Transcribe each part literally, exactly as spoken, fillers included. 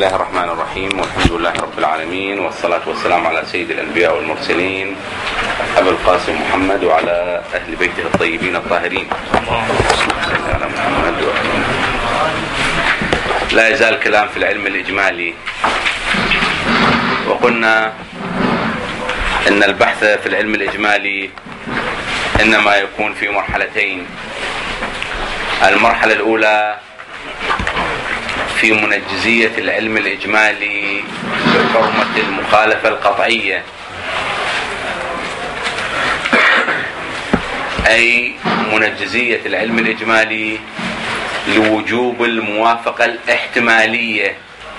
الله الرحمن الرحيم، والحمد لله رب العالمين، والصلاة والسلام على سيد الأنبياء والمرسلين أبي القاسم محمد وعلى أهل بيته الطيبين الطاهرين. على محمد. لا يزال الكلام في العلم الإجمالي، وقلنا إن البحث في العلم الإجمالي إنما يكون في مرحلتين. المرحلة الأولى في منجزية العلم الإجمالي بحرمة المخالفة القطعية، أي منجزية العلم الإجمالي لوجوب الموافقة الاحتمالية.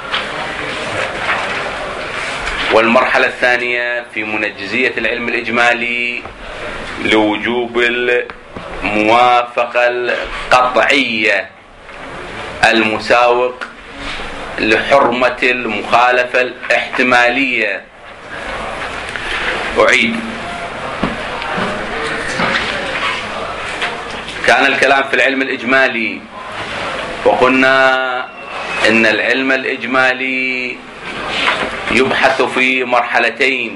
والمرحلة الثانية في منجزية العلم الإجمالي لوجوب الموافقة القطعية المساوق لحرمة المخالفة الاحتمالية. أعيد، كان الكلام في العلم الإجمالي، وقلنا إن العلم الإجمالي يبحث في مرحلتين.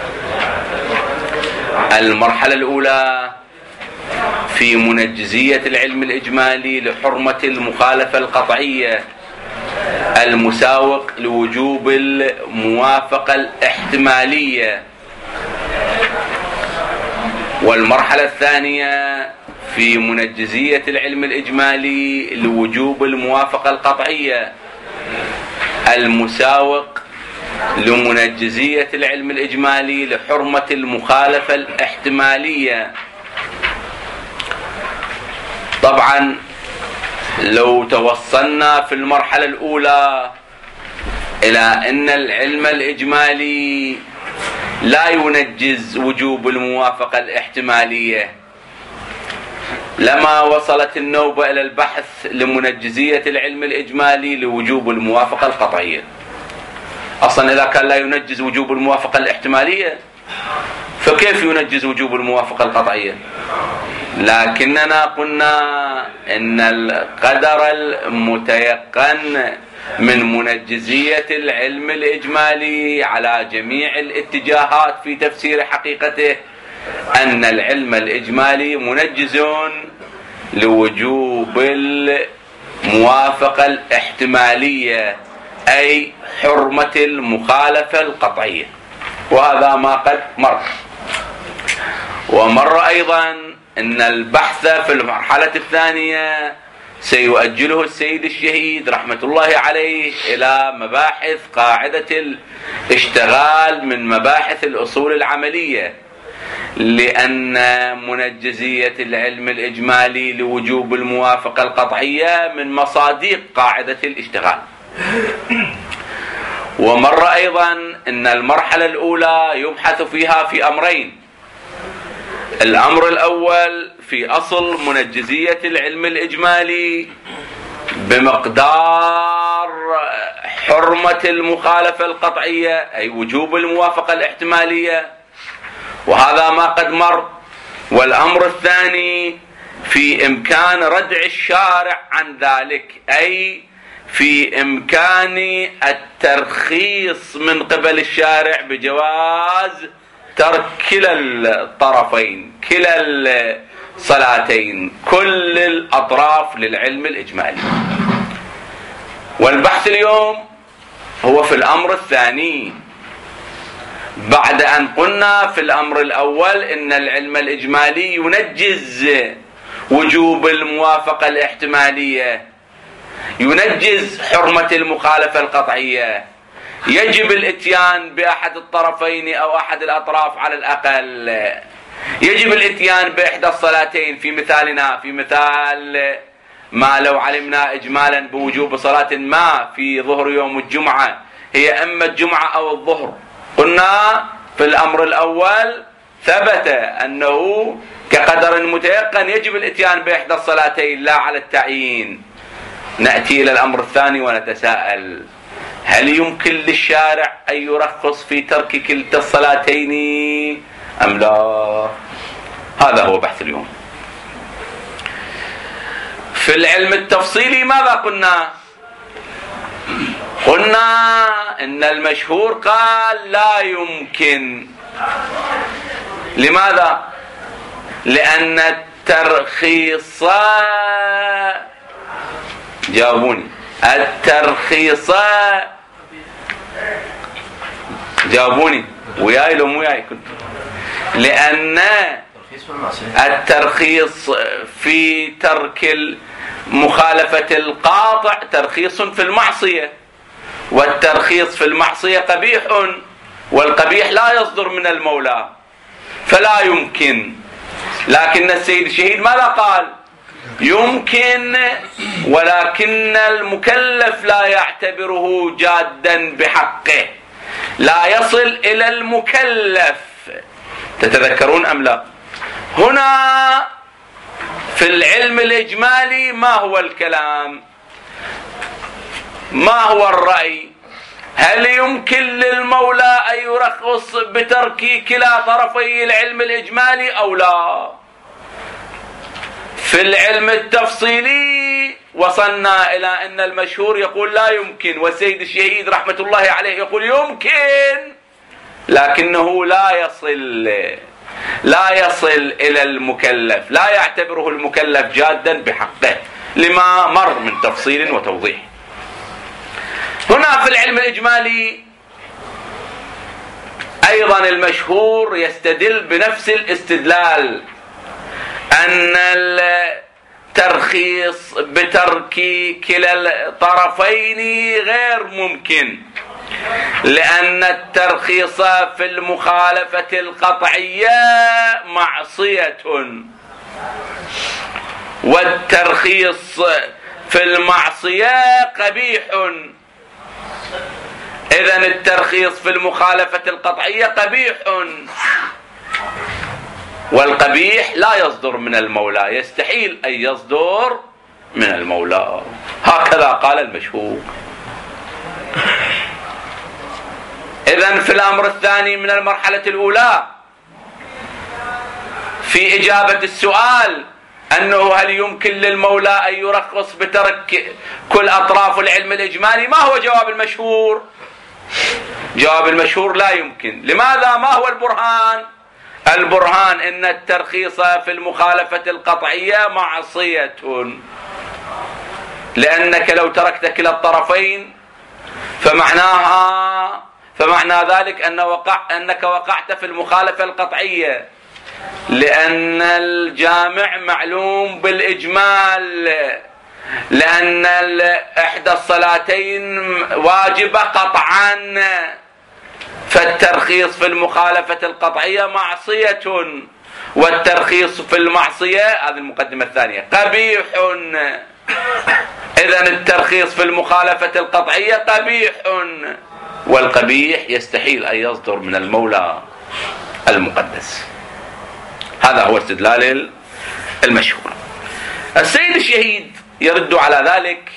المرحلة الأولى في منجزية العلم الإجمالي لحرمة المخالفة القطعية المساوق لوجوب الموافقة الاحتمالية. والمرحلة الثانية في منجزية العلم الإجمالي لوجوب الموافقة القطعية المساوق لمنجزية العلم الإجمالي لحرمة المخالفة الاحتمالية. طبعا لو توصلنا في المرحلة الأولى إلى أن العلم الإجمالي لا ينجز وجوب الموافقة الاحتمالية، لما وصلت النوبة إلى البحث لمنجزية العلم الإجمالي لوجوب الموافقة القطعية. أصلا إذا كان لا ينجز وجوب الموافقة الاحتمالية فكيف ينجز وجوب الموافقة القطعية؟ لكننا قلنا إن القدر المتيقن من منجزية العلم الإجمالي على جميع الاتجاهات في تفسير حقيقته أن العلم الإجمالي منجز لوجوب الموافقة الاحتمالية، أي حرمة المخالفة القطعية. وهذا ما قد مر. ومر أيضا أن البحث في المرحلة الثانية سيؤجله السيد الشهيد رحمة الله عليه إلى مباحث قاعدة الاشتغال من مباحث الأصول العملية، لأن منجزية العلم الإجمالي لوجوب الموافقة القطعية من مصادق قاعدة الاشتغال. ومر أيضا أن المرحلة الأولى يبحث فيها في أمرين. الأمر الأول في أصل منجزية العلم الإجمالي بمقدار حرمة المخالفة القطعية، أي وجوب الموافقة الاحتمالية، وهذا ما قد مر. والأمر الثاني في إمكان ردع الشارع عن ذلك، أي في إمكان الترخيص من قبل الشارع بجواز ترك كلا الطرفين، كلا الصلاتين، كل الأطراف للعلم الإجمالي. والبحث اليوم هو في الأمر الثاني، بعد أن قلنا في الأمر الأول إن العلم الإجمالي ينجز وجوب الموافقة الاحتمالية، ينجز حرمة المخالفة القطعية، يجب الاتيان بأحد الطرفين أو أحد الأطراف على الأقل، يجب الاتيان بإحدى الصلاتين. في مثالنا، في مثال ما لو علمنا إجمالا بوجوب صلاة ما في ظهر يوم الجمعة هي أما الجمعة أو الظهر، قلنا في الأمر الأول ثبت أنه كقدر متيقن يجب الاتيان بإحدى الصلاتين لا على التعيين. نأتي إلى الأمر الثاني ونتساءل: هل يمكن للشارع أن يرخص في ترك كلتا الصلاتين أم لا؟ هذا هو بحث اليوم. في العلم التفصيلي ماذا قلنا؟ قلنا إن المشهور قال لا يمكن. لماذا؟ لأن الترخيص، جاوبوني، الترخيص، جاوبوني وياي لو مو وياي كنت، لأن الترخيص في ترك مخالفة القاطع ترخيص في المعصية، والترخيص في المعصية قبيح، والقبيح لا يصدر من المولى، فلا يمكن. لكن السيد الشهيد ماذا قال؟ يمكن، ولكن المكلف لا يعتبره جادا بحقه، لا يصل إلى المكلف. تتذكرون أم لا؟ هنا في العلم الإجمالي ما هو الكلام؟ ما هو الرأي؟ هل يمكن للمولى أن يرخص بترك كلا طرفي العلم الإجمالي أو لا؟ في العلم التفصيلي وصلنا إلى أن المشهور يقول لا يمكن، والسيد الشهيد رحمة الله عليه يقول يمكن، لكنه لا يصل لا يصل إلى المكلف، لا يعتبره المكلف جادا بحقه، لما مر من تفصيل وتوضيح. هنا في العلم الإجمالي أيضا المشهور يستدل بنفس الاستدلال، أن الترخيص بترك كلا الطرفين غير ممكن، لأن الترخيص في المخالفة القطعية معصية، والترخيص في المعصية قبيح. إذن الترخيص في المخالفة القطعية قبيح، والقبيح لا يصدر من المولى، يستحيل أن يصدر من المولى. هكذا قال المشهور. إذن في الأمر الثاني من المرحلة الأولى في إجابة السؤال أنه هل يمكن للمولى أن يرخص بترك كل أطراف العلم الإجمالي، ما هو جواب المشهور؟ جواب المشهور لا يمكن. لماذا؟ ما هو البرهان؟ البرهان إن الترخيص في المخالفة القطعية معصية، لأنك لو تركت كلا الطرفين فمعناها فمعنى ذلك أن وقع أنك وقعت في المخالفة القطعية، لأن الجامع معلوم بالإجمال، لأن إحدى الصلاتين واجبة قطعا، فالترخيص في المخالفة القطعية معصية، والترخيص في المعصية، هذه المقدمة الثانية، قبيح. إذن الترخيص في المخالفة القطعية قبيح، والقبيح يستحيل أن يصدر من المولى المقدس. هذا هو استدلال المشهور. السيد الشهيد يرد على ذلك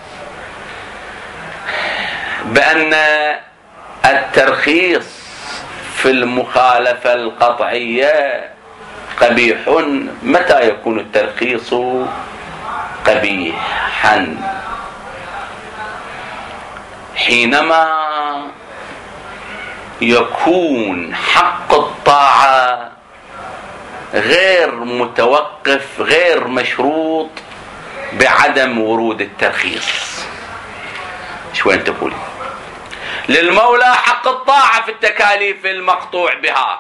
بأن الترخيص في المخالفة القطعية قبيح. متى يكون الترخيص قبيحا؟ حينما يكون حق الطاعة غير متوقف، غير مشروط بعدم ورود الترخيص. شو انت تقولي؟ للمولى حق الطاعة في التكاليف المقطوع بها،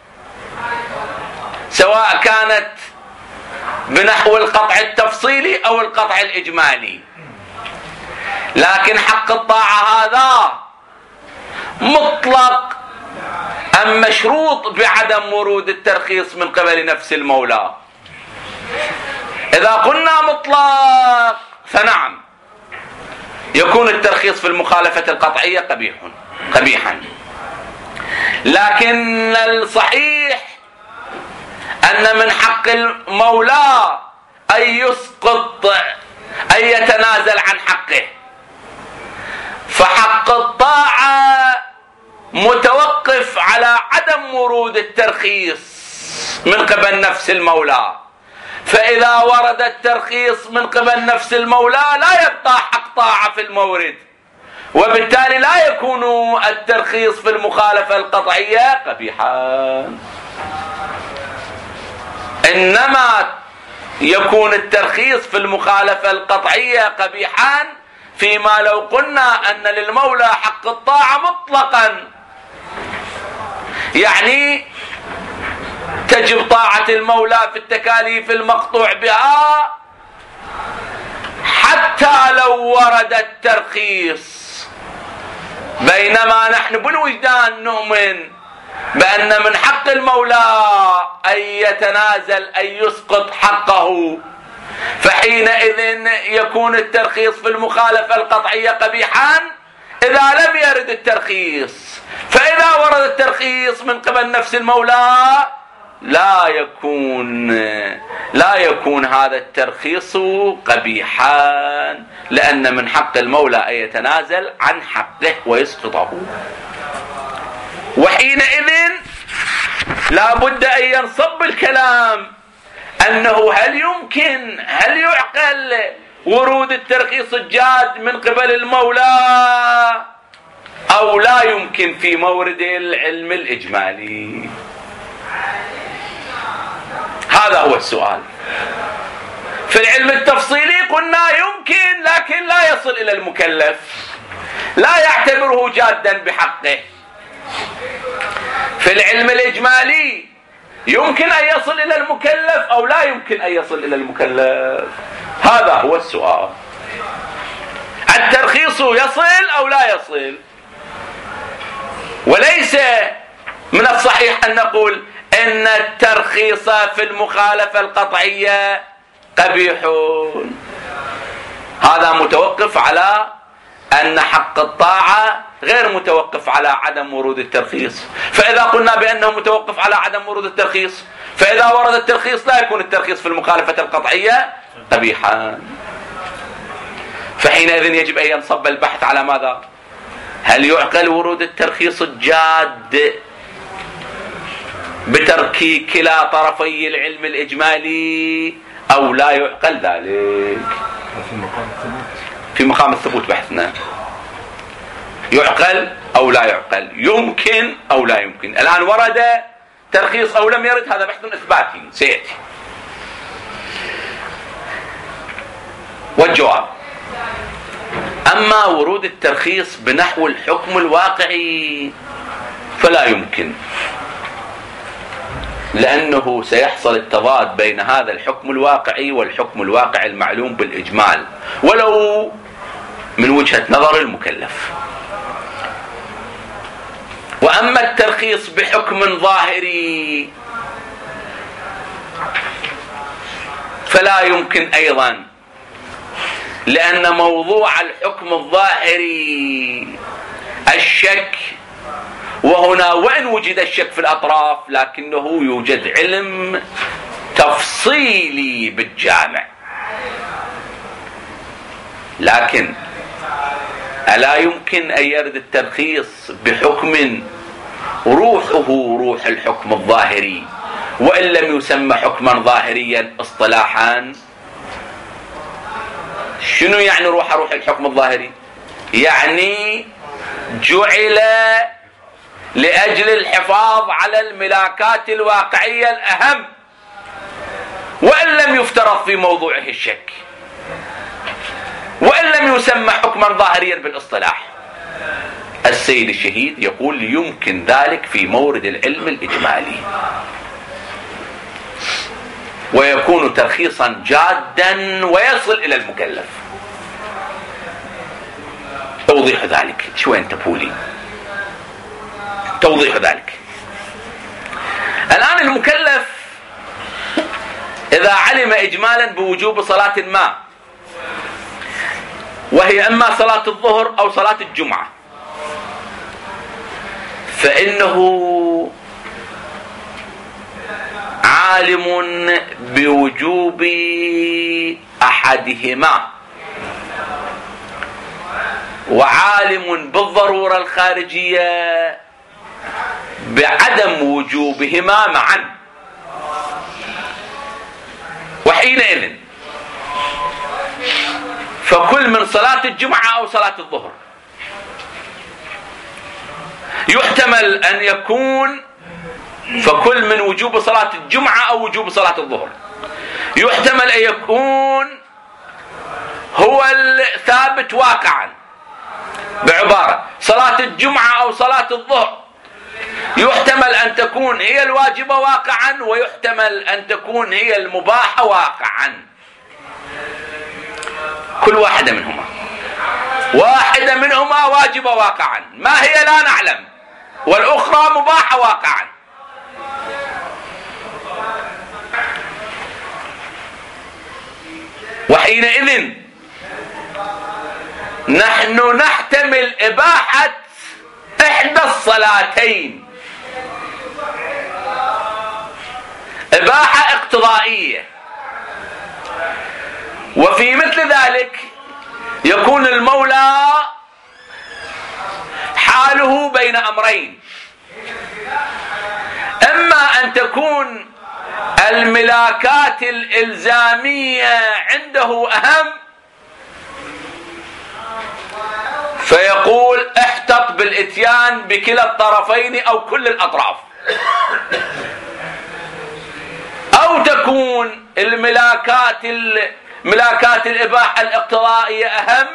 سواء كانت بنحو القطع التفصيلي أو القطع الإجمالي، لكن حق الطاعة هذا مطلق أم مشروط بعدم ورود الترخيص من قبل نفس المولى؟ إذا قلنا مطلق فنعم، يكون الترخيص في المخالفة القطعية قبيح قبيحا، لكن الصحيح أن من حق المولى أن يسقط، أن يتنازل عن حقه، فحق الطاعة متوقف على عدم ورود الترخيص من قبل نفس المولى، فإذا ورد الترخيص من قبل نفس المولى لا يبقى حق طاعة في المورد، وبالتالي لا يكون الترخيص في المخالفة القطعية قبيحا، إنما يكون الترخيص في المخالفة القطعية قبيحا فيما لو قلنا أن للمولى حق الطاعة مطلقا، يعني تجب طاعة المولى في التكاليف المقطوع بها حتى لو ورد الترخيص، بينما نحن بالوجدان نؤمن بأن من حق المولى أن يتنازل أن يسقط حقه، فحينئذ يكون الترخيص في المخالفة القطعية قبيحا إذا لم يرد الترخيص. فإذا ورد الترخيص من قبل نفس المولى لا يكون لا يكون هذا الترخيص قبيحا، لأن من حق المولى أن يتنازل عن حقه ويسقطه. وحينئذ لا بد أن ينصب الكلام أنه هل يمكن هل يعقل ورود الترخيص الجاد من قبل المولى أو لا يمكن في مورد العلم الإجمالي؟ هذا هو السؤال. في العلم التفصيلي قلنا يمكن، لكن لا يصل إلى المكلف، لا يعتبره جادا بحقه. في العلم الإجمالي يمكن أن يصل إلى المكلف أو لا يمكن أن يصل إلى المكلف. هذا هو السؤال. الترخيص يصل أو لا يصل؟ وليس من الصحيح أن نقول إن الترخيص في المخالفة القطعية قبيح. هذا متوقف على أن حق الطاعة غير متوقف على عدم ورود الترخيص. فإذا قلنا بأنه متوقف على عدم ورود الترخيص، فإذا ورد الترخيص لا يكون الترخيص في المخالفة القطعية قبيحا. فحينئذ يجب أن ينصب البحث على ماذا؟ هل يعقل ورود الترخيص الجاد بترك كلا طرفي العلم الإجمالي أو لا يعقل ذلك؟ في مقام الثبوت بحثنا يعقل أو لا يعقل، يمكن أو لا يمكن. الآن ورد ترخيص أو لم يرد، هذا بحث إثباتي سيأتي. والجواب: أما ورود الترخيص بنحو الحكم الواقعي فلا يمكن، لأنه سيحصل التضاد بين هذا الحكم الواقعي والحكم الواقعي المعلوم بالإجمال ولو من وجهة نظر المكلف. وأما الترخيص بحكم ظاهري فلا يمكن أيضا، لأن موضوع الحكم الظاهري الشك، وهنا وإن وجد الشك في الأطراف لكنه يوجد علم تفصيلي بالجامع. لكن ألا يمكن أن يرد الترخيص بحكم روحه روح الحكم الظاهري وإن لم يسمى حكما ظاهريا اصطلاحا؟ شنو يعني روح روح الحكم الظاهري؟ يعني جعل لأجل الحفاظ على الملاكات الواقعية الأهم وإن لم يفترض في موضوعه الشك، وإن لم يسمى حكما ظاهريا بالاصطلاح. السيد الشهيد يقول يمكن ذلك في مورد العلم الإجمالي، ويكون ترخيصا جادا ويصل إلى المكلف. توضيح ذلك شو أنت بولي؟ توضيح ذلك: الآن المكلف إذا علم إجمالا بوجوب صلاة ما، وهي إما صلاة الظهر أو صلاة الجمعة، فإنه عالم بوجوب أحدهما وعالم بالضرورة الخارجية بعدم وجوبهما معا. وحينئذ فكل من صلاة الجمعة أو صلاة الظهر يحتمل أن يكون فكل من وجوب صلاة الجمعة أو وجوب صلاة الظهر، يحتمل أن يكون هو الثابت واقعا، بعبارة صلاة الجمعة أو صلاة الظهر يحتمل أن تكون هي الواجبة واقعا، ويحتمل أن تكون هي المباحة واقعا. كل واحدة منهما واحدة منهما واجبة واقعا، ما هي لا نعلم، والأخرى مباحة واقعا. وحينئذ نحن نحتمل إباحة إحدى الصلاتين، إباحة اقتضائية، وفي مثل ذلك يكون المولى حاله بين أمرين: إما أن تكون الملاكات الإلزامية عنده أهم، فيقول احتط بالإتيان بكلا الطرفين أو كل الأطراف، أو تكون الملاكات ملاكات الإباحة الاقتضائية أهم،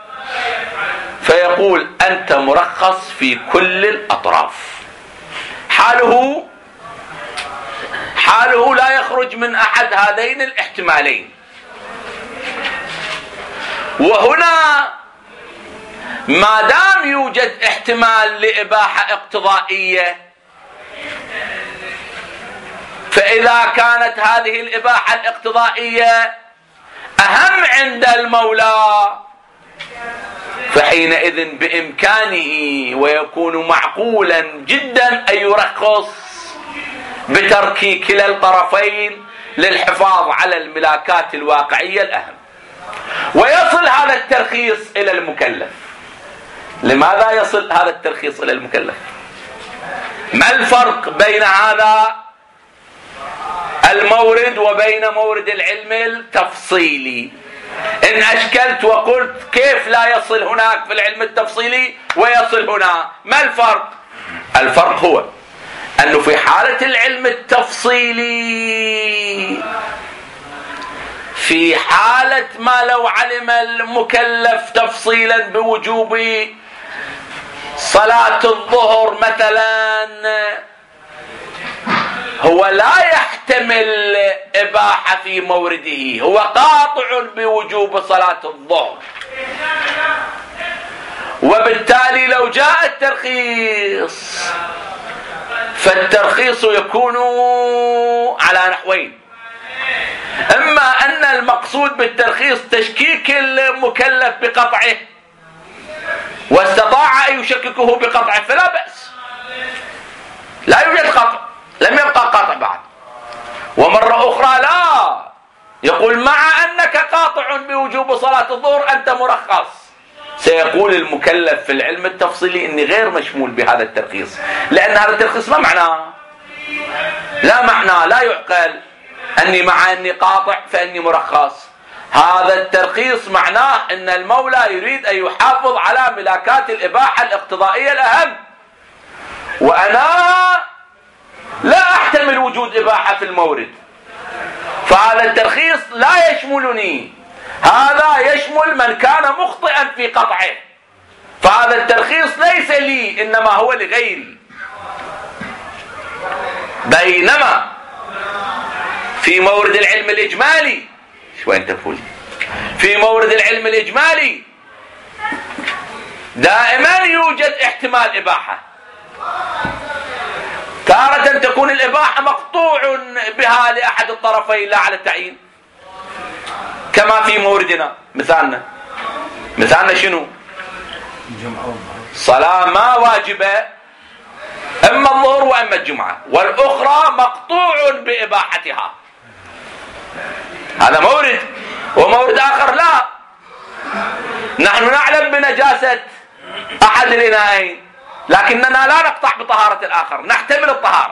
فيقول أنت مرخص في كل الأطراف. حاله حاله لا يخرج من أحد هذين الاحتمالين. وهنا ما دام يوجد احتمال لإباحة اقتضائية، فإذا كانت هذه الإباحة الاقتضائية أهم عند المولى، فحينئذ بإمكانه ويكون معقولا جدا أن يرخص بترك كلا الطرفين للحفاظ على الملاكات الواقعية الأهم. ويصل هذا الترخيص إلى المكلف. لماذا يصل هذا الترخيص إلى المكلف؟ ما الفرق بين هذا المورد وبين مورد العلم التفصيلي؟ إن أشكلت وقلت كيف لا يصل هناك في العلم التفصيلي ويصل هنا، ما الفرق؟ الفرق هو أنه في حالة العلم التفصيلي، في حالة ما لو علم المكلف تفصيلا بوجوب صلاة الظهر مثلا، هو لا يحتمل إباحة في مورده، هو قاطع بوجوب صلاة الظهر، وبالتالي لو جاء الترخيص فالترخيص يكون على نحوين: إما أن المقصود بالترخيص تشكيك المكلف بقطعه واستطاع أن يشككه بقطعه فلا بأس، لا يوجد قطع، لم يبقى قطع بعد. ومرة أخرى لا، يقول مع أنك قاطع بوجوب صلاة الظهر أنت مرخص، سيقول المكلف في العلم التفصيلي إني غير مشمول بهذا الترخيص، لأن هذا الترخيص ما معناه، لا معناه، لا يعقل أني مع أني قاطع فأني مرخص. هذا الترخيص معناه أن المولى يريد أن يحافظ على ملاكات الإباحة الاقتضائية الأهم، وأنا لا أحتمل وجود إباحة في المورد، فهذا الترخيص لا يشملني، هذا يشمل من كان مخطئا في قطعه، فهذا الترخيص ليس لي إنما هو لغيري. بينما في مورد العلم الإجمالي، شو أنت تقول؟ في مورد العلم الإجمالي دائما يوجد احتمال إباحة، تارة تكون الإباحة مقطوع بها لأحد الطرفين لا على التعيين، كما في موردنا. مثالنا مثالنا شنو؟ صلاة ما واجبة، إما الظهر وإما الجمعة، والأخرى مقطوع بإباحتها، هذا مورد. ومورد آخر لا، نحن نعلم بنجاسة أحد الإناءين لكننا لا نقطع بطهارة الآخر، نحتمل الطهارة،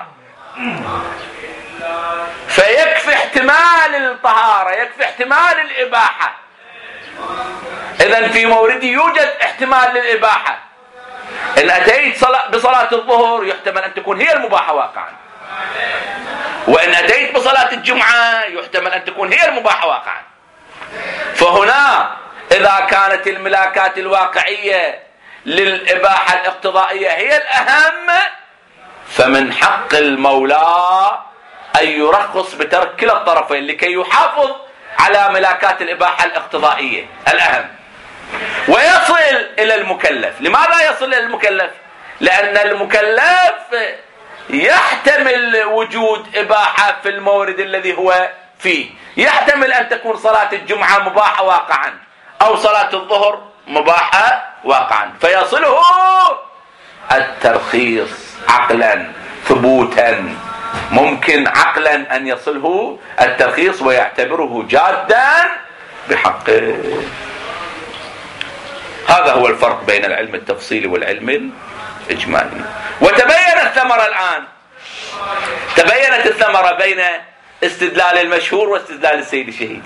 فيكفي احتمال الطهارة، يكفي احتمال الإباحة. إذن في موردي يوجد احتمال للإباحة، إن أتيت بصلاة الظهر يحتمل أن تكون هي المباحة واقعا، وإن أتيت بصلاة الجمعة يحتمل أن تكون هي المباحة واقعا. فهنا إذا كانت الملاكات الواقعية للإباحة الاقتضائية هي الأهم، فمن حق المولى أن يرخص بترك كلا الطرفين لكي يحافظ على ملاكات الإباحة الاقتضائية الأهم ويصل إلى المكلف. لماذا يصل إلى المكلف؟ لأن المكلف يحتمل وجود إباحة في المورد الذي هو فيه، يحتمل أن تكون صلاة الجمعة مباحة واقعا أو صلاة الظهر مباحة واقعا، فيصله الترخيص عقلا ثبوتا. ممكن عقلا أن يصله الترخيص ويعتبره جادا بحقه. هذا هو الفرق بين العلم التفصيلي والعلم الإجمالي. وتبين الثمرة الآن، تبينت الثمرة بين استدلال المشهور واستدلال السيد الشهيد.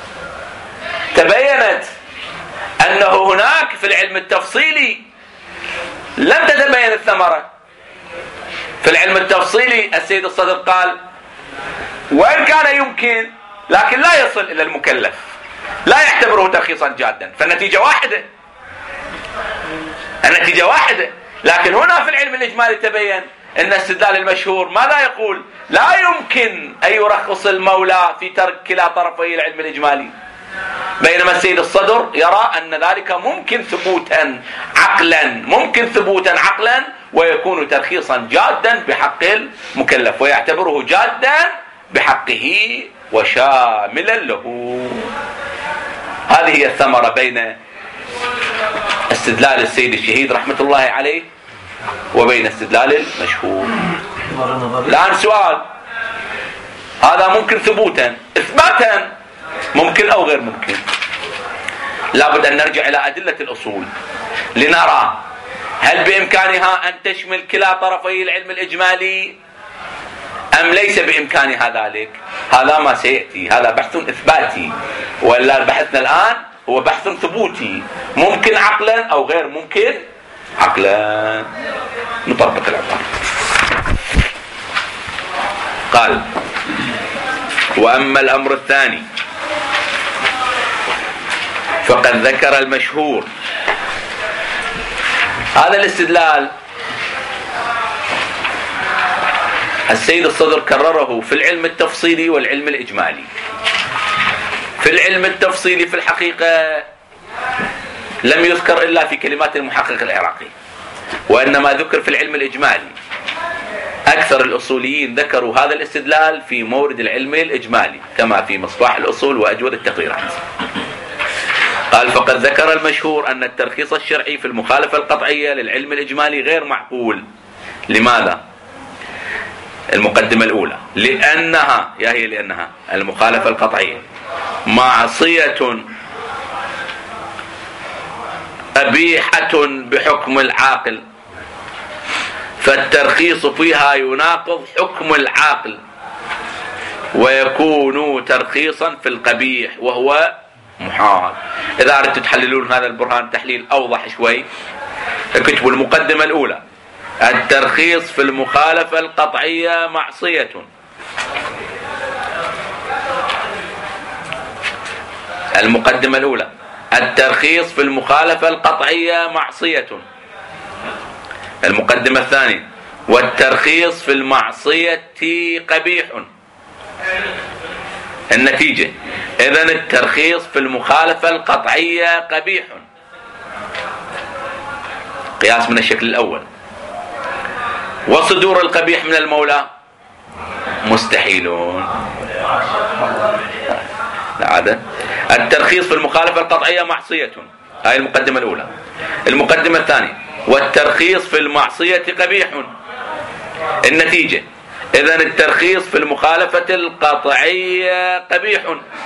تبينت أنه هناك في العلم التفصيلي لم تتبين الثمرة. في العلم التفصيلي السيد الصدر قال وإن كان يمكن لكن لا يصل إلى المكلف، لا يعتبره ترخيصا جادا، فالنتيجة واحدة، النتيجة واحدة. لكن هنا في العلم الإجمالي تبين أن استدلال المشهور ماذا يقول؟ لا يمكن أن يرخص المولى في ترك كلا طرفي العلم الإجمالي، بينما السيد الصدر يرى أن ذلك ممكن ثبوتا عقلا، ممكن ثبوتا عقلا ويكون ترخيصا جادا بحق المكلف، ويعتبره جادا بحقه وشاملا له. هذه هي الثمرة بين استدلال السيد الشهيد رحمة الله عليه وبين استدلال المشهور. الآن سؤال، هذا ممكن ثبوتا، إثباتا ممكن أو غير ممكن؟ لابد أن نرجع إلى أدلة الأصول لنرى هل بإمكانها أن تشمل كلا طرفي العلم الإجمالي أم ليس بإمكانها ذلك. هذا ما سيأتي، هذا بحث إثباتي، ولا بحثنا الآن هو بحث ثبوتي، ممكن عقلا أو غير ممكن عقلا. نطبق العبارة. قال وأما الأمر الثاني فقد ذكر المشهور. هذا الاستدلال السيد الصدر كرره في العلم التفصيلي والعلم الإجمالي. في العلم التفصيلي في الحقيقة لم يذكر إلا في كلمات المحقق العراقي، وإنما ذكر في العلم الإجمالي. أكثر الأصوليين ذكروا هذا الاستدلال في مورد العلم الإجمالي كما في مصباح الأصول وأجود التقريرات. قال فقد ذكر المشهور أن الترخيص الشرعي في المخالفة القطعية للعلم الإجمالي غير معقول. لماذا؟ المقدمة الأولى لأنها يا هي لأنها المخالفة القطعية معصية قبيحة بحكم العاقل، فالترخيص فيها يناقض حكم العاقل ويكون ترخيصا في القبيح وهو محال. إذا أردت تحللون هذا البرهان تحليل أوضح شوي اكتبوا المقدمة الأولى الترخيص في المخالفة القطعية معصية. المقدمة الأولى الترخيص في المخالفة القطعية معصية. المقدمة الثانية والترخيص في المعصية قبيح. النتيجة إذن الترخيص في المخالفة القطعية قبيح. قياس من الشكل الأول. وصدور القبيح من المولى مستحيلون. العادة الترخيص في المخالفة القطعية معصية. هاي المقدمة الأولى. المقدمة الثانية والترخيص في المعصية قبيح. النتيجة إذن الترخيص في المخالفة القطعية قبيح.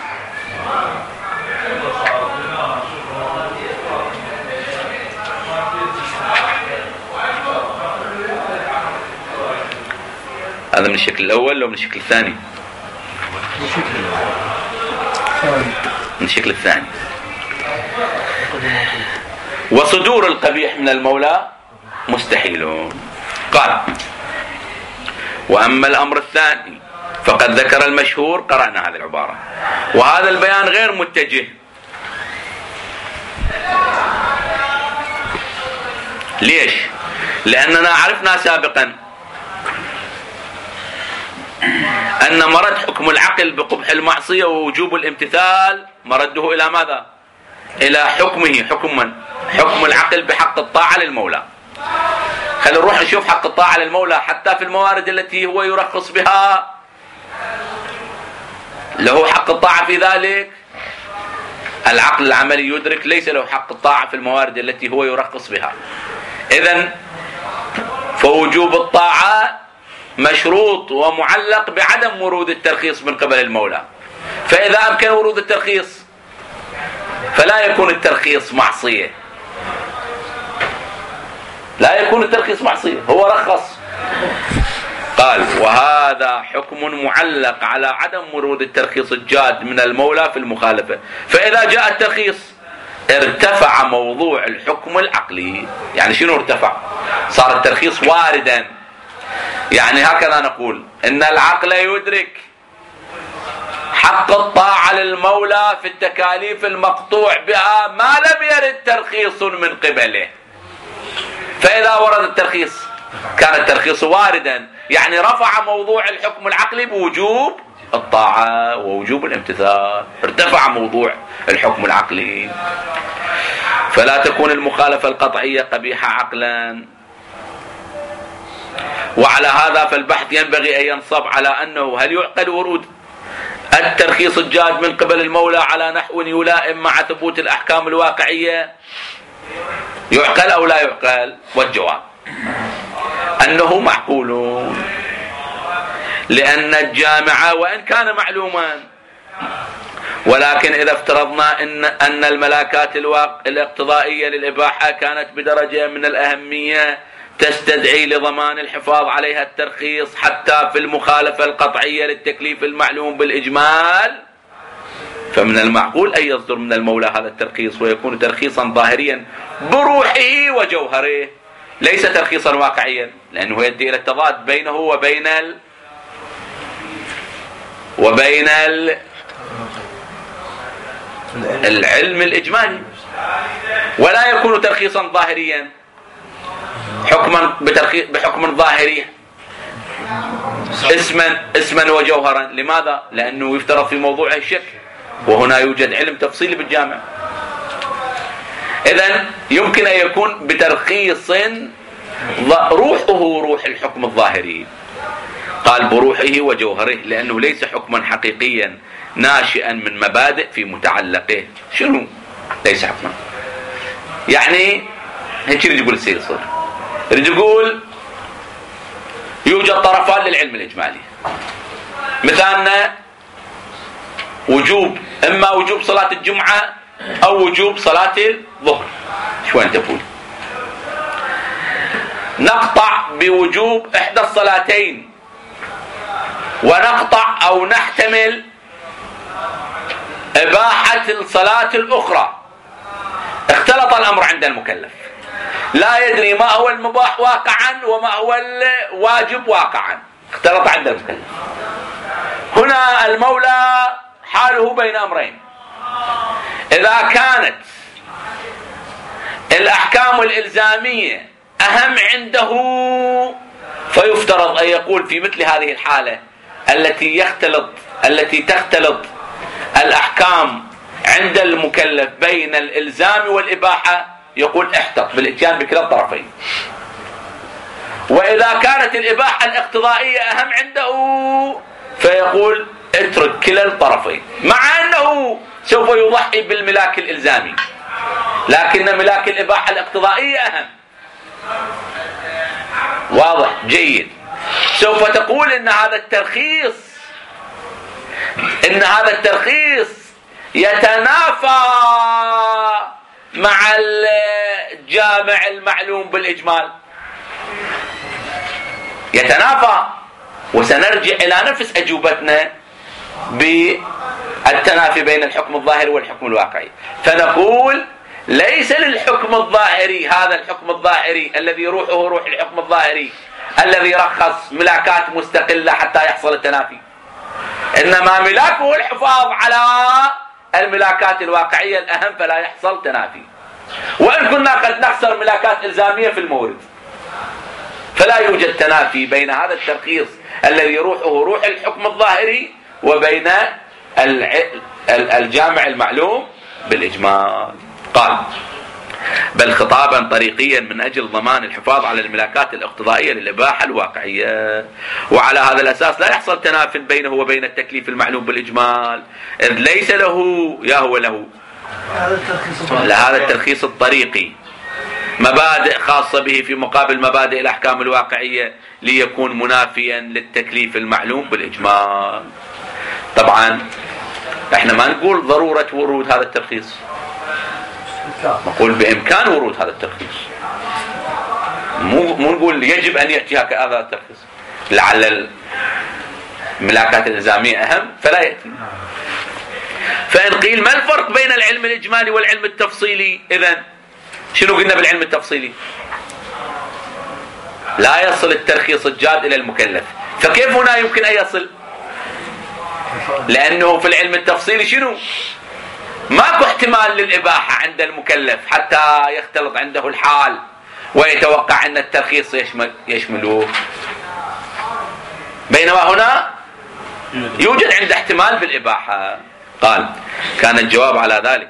هذا من الشكل الأول لو من الشكل الثاني؟ من الشكل الثاني. وصدور القبيح من المولى مستحيل. قال: وأما الأمر الثاني فقد ذكر المشهور. قرأنا هذه العبارة، وهذا البيان غير متجه. ليش؟ لأننا عرفنا سابقا أن مرد حكم العقل بقبح المعصية ووجوب الامتثال مرده إلى ماذا؟ إلى حكمه. حكم من؟ حكم العقل بحق الطاعة للمولى. خلينا نروح نشوف حق الطاعة للمولى حتى في الموارد التي هو يرخص بها، له حق الطاعة في ذلك. العقل العملي يدرك ليس له حق الطاعة في الموارد التي هو يرخص بها. إذن فوجوب الطاعة مشروط ومعلق بعدم ورود الترخيص من قبل المولى. فإذا أمكن ورود الترخيص فلا يكون الترخيص معصية، لا يكون الترخيص معصية، هو رخص. قال: وهذا حكم معلق على عدم ورود الترخيص الجاد من المولى في المخالفة. فإذا جاء الترخيص ارتفع موضوع الحكم العقلي. يعني شنو ارتفع؟ صار الترخيص واردا. يعني هكذا نقول إن العقل يدرك حق الطاعة للمولى في التكاليف المقطوع بها ما لم يرد ترخيص من قبله. فإذا ورد الترخيص كان الترخيص واردا، يعني رفع موضوع الحكم العقلي بوجوب الطاعة ووجوب الامتثال، ارتفع موضوع الحكم العقلي. فلا تكون المخالفة القطعية قبيحة عقلا. وعلى هذا فالبحث ينبغي أن ينصب على أنه هل يعقل ورود الترخيص الجاد من قبل المولى على نحو يلائم مع ثبوت الأحكام الواقعية؟ يعقل أو لا يعقل؟ والجواب أنه معقول، لأن الجامع وإن كان معلوما، ولكن إذا افترضنا إن أن الملاكات الاقتضائية للإباحة كانت بدرجة من الأهمية تستدعي لضمان الحفاظ عليها الترخيص حتى في المخالفة القطعية للتكليف المعلوم بالإجمال، فمن المعقول أن يصدر من المولى هذا الترخيص ويكون ترخيصا ظاهريا بروحه وجوهره، ليس ترخيصا واقعيا، لأنه يؤدي إلى التضاد بينه وبين ال... وبين ال... العلم الإجمالي. ولا يكون ترخيصا ظاهريا حكما بحكم ظاهري اسما اسما وجوهرا. لماذا؟ لأنه يفترض في موضوع الشك، وهنا يوجد علم تفصيلي بالجامع. إذن يمكن أن يكون بترخيص روحه روح الحكم الظاهري. قال بروحه وجوهره، لأنه ليس حكما حقيقيا ناشئا من مبادئ في متعلقه. شنو ليس حكما؟ يعني هيك يريد يقول السيد الصدر، يريد يقول يوجد طرفان للعلم الإجمالي. مثالنا وجوب، إما وجوب صلاة الجمعة أو وجوب صلاة الظهر. شو أنت تقول؟ نقطع بوجوب إحدى الصلاتين ونقطع أو نحتمل إباحة الصلاة الأخرى. اختلط الأمر عند المكلف، لا يدري ما هو المباح واقعا وما هو الواجب واقعا، اختلط عند المكلف. هنا المولى حاله بين أمرين: إذا كانت الأحكام الإلزامية أهم عنده فيفترض أن يقول في مثل هذه الحالة التي يختلط التي تختلط الأحكام عند المكلف بين الإلزام والإباحة، يقول احتط بالإتيان بكلا الطرفين. وإذا كانت الإباحة الاقتضائية أهم عنده فيقول اترك كلا الطرفين، مع أنه سوف يضحي بالملاك الإلزامي، لكن ملاك الإباحة الاقتضائية أهم. واضح؟ جيد. سوف تقول إن هذا الترخيص إن هذا الترخيص يتنافى مع الجامع المعلوم بالإجمال، يتنافى. وسنرجع إلى نفس أجوبتنا بالتنافي بين الحكم الظاهري والحكم الواقعي، فنقول ليس للحكم الظاهري، هذا الحكم الظاهري الذي روحه روح الحكم الظاهري الذي رخص ملاكات مستقلة حتى يحصل التنافي، إنما ملاكه الحفاظ على الملاكات الواقعية الأهم فلا يحصل تنافي. وإن كنا قد نخسر ملاكات إلزامية في المورد فلا يوجد تنافي بين هذا الترخيص الذي روحه روح الحكم الظاهري وبين الجامع المعلوم بالإجمال. قال: بل خطابا طريقيا من أجل ضمان الحفاظ على الملاكات الاقتضائية للإباحة الواقعية، وعلى هذا الأساس لا يحصل تناف بينه وبين التكليف المعلوم بالإجمال، إذ ليس له يا هو له لهذا الترخيص الطريقي مبادئ خاصة به في مقابل مبادئ الأحكام الواقعية ليكون منافيا للتكليف المعلوم بالإجمال. طبعا احنا ما نقول ضرورة ورود هذا الترخيص، نقول بإمكان ورود هذا الترخيص، مو مو نقول يجب أن يأتي هذا الترخيص، لعل الملاكات الإلزامية أهم فلا يأتي. فإن قيل ما الفرق بين العلم الإجمالي والعلم التفصيلي؟ إذن شنو قلنا بالعلم التفصيلي؟ لا يصل الترخيص الجاد إلى المكلف، فكيف هنا يمكن أن يصل؟ لأنه في العلم التفصيلي شنو؟ ماكو احتمال للإباحة عند المكلف حتى يختلط عنده الحال ويتوقع أن الترخيص يشمل يشمله، بينما هنا يوجد عند احتمال بالإباحة. قال: كان الجواب على ذلك: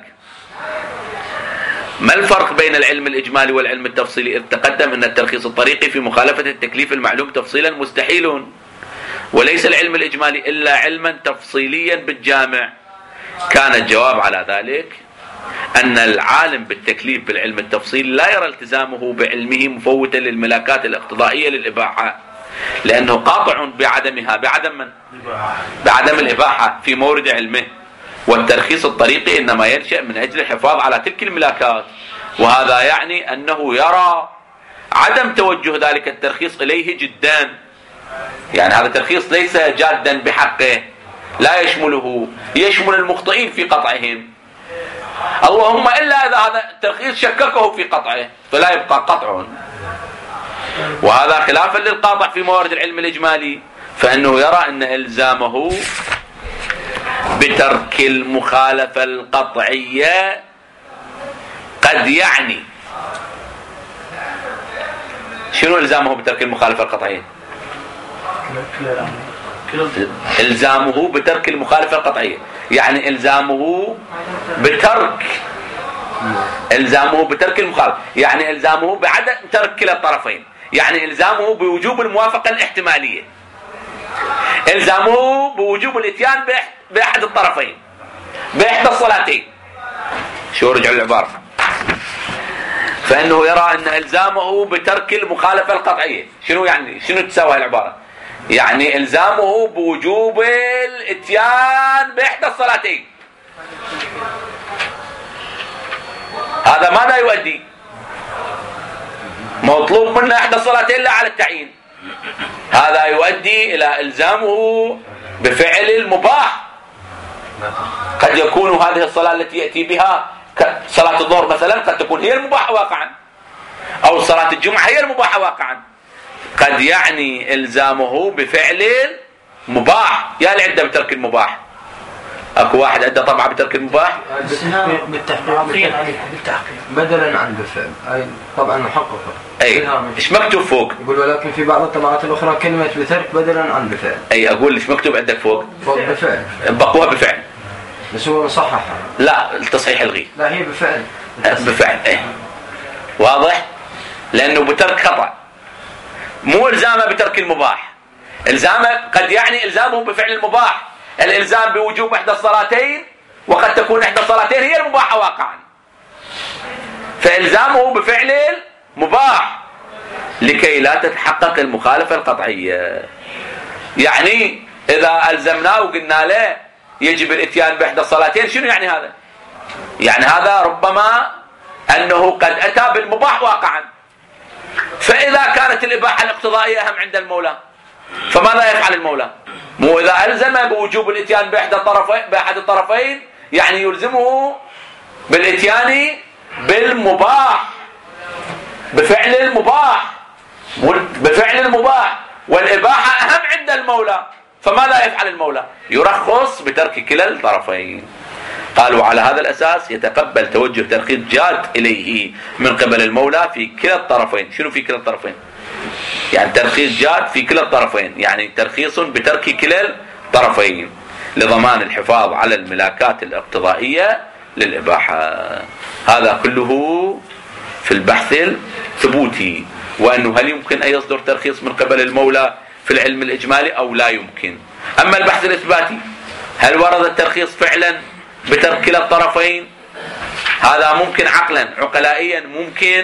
ما الفرق بين العلم الإجمالي والعلم التفصيلي؟ إذ تقدم أن الترخيص الطريقي في مخالفة التكليف المعلوم تفصيلا مستحيل، وليس العلم الإجمالي إلا علما تفصيليا بالجامع. كان الجواب على ذلك أن العالم بالتكليف بالعلم التفصيلي لا يرى التزامه بعلمه مفوتا للملاكات الاقتضائية للإباحة، لأنه قاطع بعدمها. بعدم من؟ بعدم الإباحة في مورد علمه. والترخيص الطريقي إنما ينشأ من أجل الحفاظ على تلك الملاكات، وهذا يعني أنه يرى عدم توجه ذلك الترخيص إليه جدا، يعني هذا الترخيص ليس جادا بحقه، لا يشمله، يشمل المخطئين في قطعهم، اللهم إلا إذا هذا الترخيص شككه في قطعه فلا يبقى قطع. وهذا خلافا للقاطع في موارد العلم الإجمالي، فإنه يرى أن إلزامه بترك المخالفة القطعية قد يعني شنو إلزامه بترك المخالفة القطعية؟ إلزامه بترك المخالفة القطعية يعني إلزامه بترك إلزامه بترك المخالفة يعني إلزامه بعدم ترك كلا الطرفين، يعني إلزامه بوجوب الموافقة الاحتمالية، إلزامه بوجوب الاتيان بأحد الطرفين بإحدى الصلاتين. شو رجع العبارة؟ فإنه يرى أن إلزامه بترك المخالفة القطعية شنو يعني؟ شنو تساوي العبارة؟ يعني إلزامه بوجوب الاتيان بإحدى الصلاتين. هذا ماذا يؤدي؟ مطلوب منا إحدى الصلاتين لا على التعيين. هذا يؤدي إلى إلزامه بفعل المباح. قد يكون هذه الصلاة التي يأتي بها صلاة الظهر مثلا قد تكون هي المباحة واقعا، أو صلاة الجمعة هي المباحة واقعا. قد يعني إلزامه بفعل مباح. يا اللي عنده بترك المباح، اكو واحد عنده طبعا بترك المباح بالتحقيق بدلا عن بالفعل، اي طبعا محققه. اي ايش مكتوب فوق؟ يقول ولكن في بعض الطبعات الاخرى كلمه بترك بدلا عن بفعل. اي اقول ايش مكتوب عندك فوق؟ فوق بفعل، بقوها بفعل بس هو مصححها. لا التصحيح الغي، لا هي بفعل بفعل. اي واضح، لانه بترك خطأ، مو الزامه بترك المباح. الزامه قد يعني الزامه بفعل المباح، الالزام بوجوب احدى الصلاتين وقد تكون احدى الصلاتين هي المباحه واقعا، فالزامه بفعل مباح لكي لا تتحقق المخالفه القطعيه. يعني اذا الزمناه وقلنا له يجب الاتيان باحدى الصلاتين، شنو يعني هذا؟ يعني هذا ربما انه قد اتى بالمباح واقعا. فاذا كانت الاباحه الاقتضائيه اهم عند المولى فماذا يفعل المولى؟ مو إذا ألزم بوجوب الاتيان بأحد الطرفين بأحد الطرفين يعني يلزمه بالاتيان بالمباح، بفعل المباح، بفعل المباح، والإباحة أهم عند المولى، فماذا يفعل المولى؟ يرخص بترك كلا الطرفين. قالوا على هذا الأساس يتقبل توجه ترخيص جاد إليه من قبل المولى في كلا الطرفين. شنو في كلا الطرفين؟ يعني ترخيص جاد في كلا الطرفين، يعني ترخيص بترك كلا الطرفين لضمان الحفاظ على الملاكات الاقتضائية للإباحة. هذا كله في البحث الثبوتي، وأنه هل يمكن أن يصدر ترخيص من قبل المولى في العلم الإجمالي أو لا يمكن. أما البحث الإثباتي، هل ورد الترخيص فعلا بترك كلا الطرفين؟ هذا ممكن عقلا عقلائيا، ممكن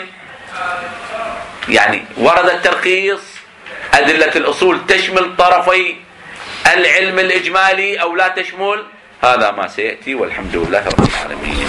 يعني ورد الترخيص، أدلة الأصول تشمل طرفي العلم الإجمالي أو لا تشمل، هذا ما سيأتي، والحمد لله رب العالمين.